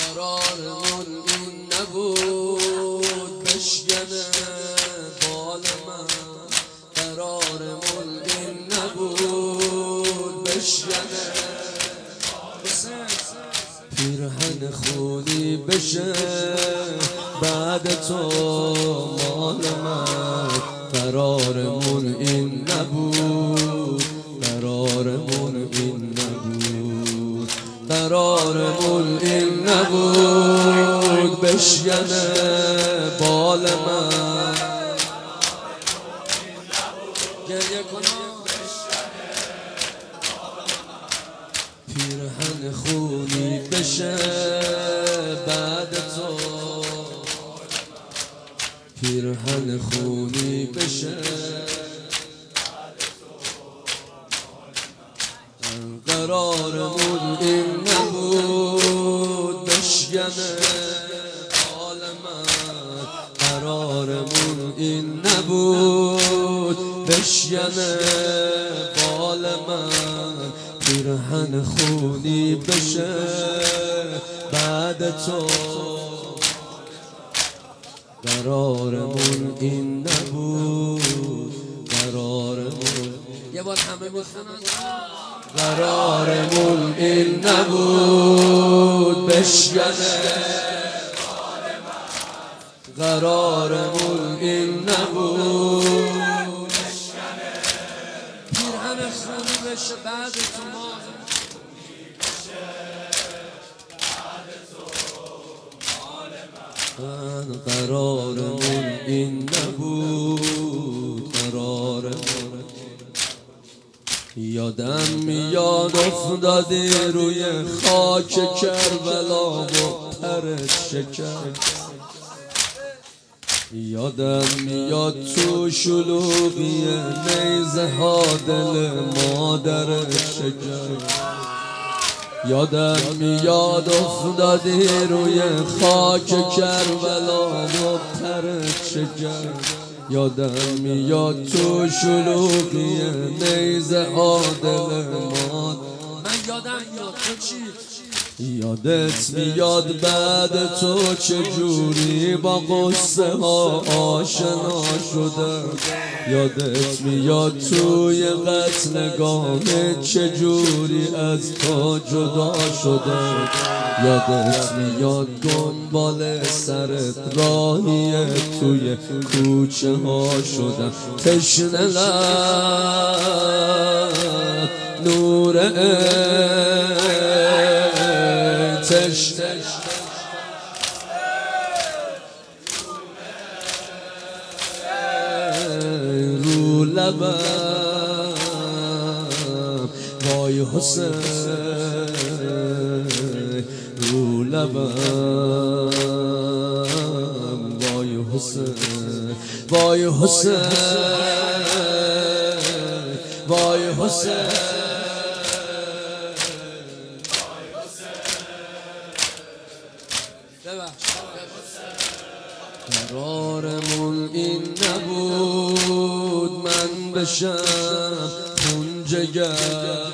قرارمون این نبود بشکنه بال من، قرارمون این نبود بشکنه پیرهن خونی بشه بعد تو مال من، قرارمون این نبود، قرارمون این نبود، قرارمون این نبود بشکنه بال من. گریه کنم پیرهن خونی بشه بعد تو، پیرهن خونی بشه قرارمون این نبود بشکنه حال من، قرارمون این نبود بشکنه بال من، پیرهن خونی بشه بعد تو، قرارمون این نبود، قرارمون یه بار همه بخونن قرارمون این نبود بشکنه قرارمون این نبود بشکنه پیرهن خونی بشه بعد تو ما، قرارمون این نبود، قرارمون یادم میاد افتادی روی خاک کربلا و پرت شکر، یادم میاد تو شلوغی نیزه ها دل مادرت شکر، یادم میاد افتادی روی خاک کربلا و پرت شکر، یادم میاد تو شلوغی نیزه ها دل ماد. من یادم میاد تو چی؟ یادت میاد بعد تو چجوری با قصه ها آشنا شده، یادت میاد توی قتلگاه چجوری از تو جدا شده، یادت میاد دنبال سرت راهی توی کوچه ها شدم، تشنه لب نور تشنه رو لبم وای حسین، رو لبم وای حسین، وای حسین، وای حسین، قرارمون این نبود من بشم خون جگر،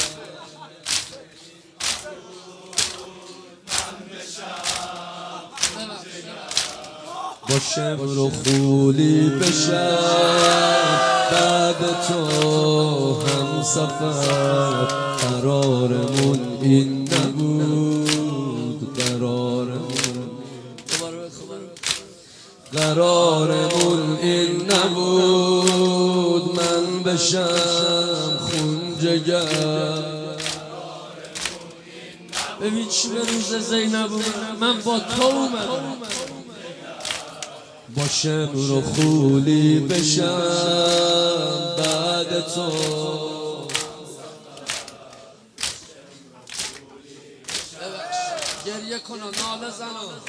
با شبر و خولی بشم بعد تو هم سفر، قرارمون این نبود، قرارمون این نبود من بشم خون جگر. ببین چی به روز زینب من با تو اومدم، با شبر و خولی بشم بعد تو، گریه کن و ناله زن.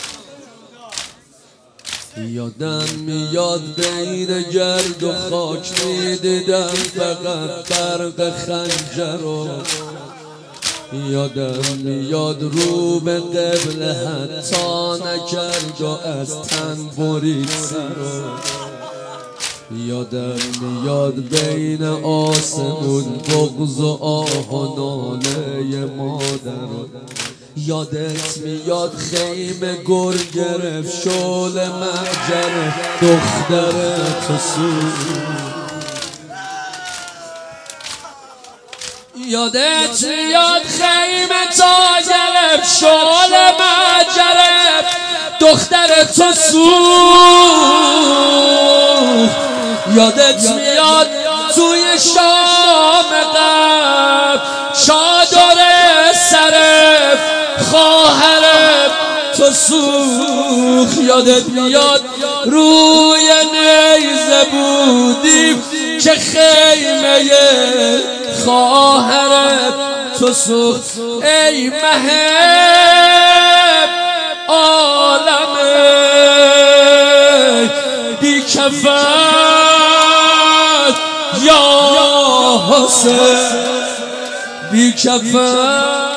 یادم میاد بین گرد و خاک میدیدم فقط برق خنجر، یادم میاد رو به قبله حتی نکرد و از تن برید سر، یادم میاد بین آسمون بغض و آه و ناله مادر، یادت میاد خیمه گر گرفت شعل محجر دختر تو یادت میاد خیمه تا گرفت شعل محجر دختر تو یادت میاد توی شام قبل چادر سر خواهر تو سوخت یادت میاد روی نیزه بودیم که خیمه خواهر تو سوخت ای مهم عالم بی کفن یا حسین بی کفن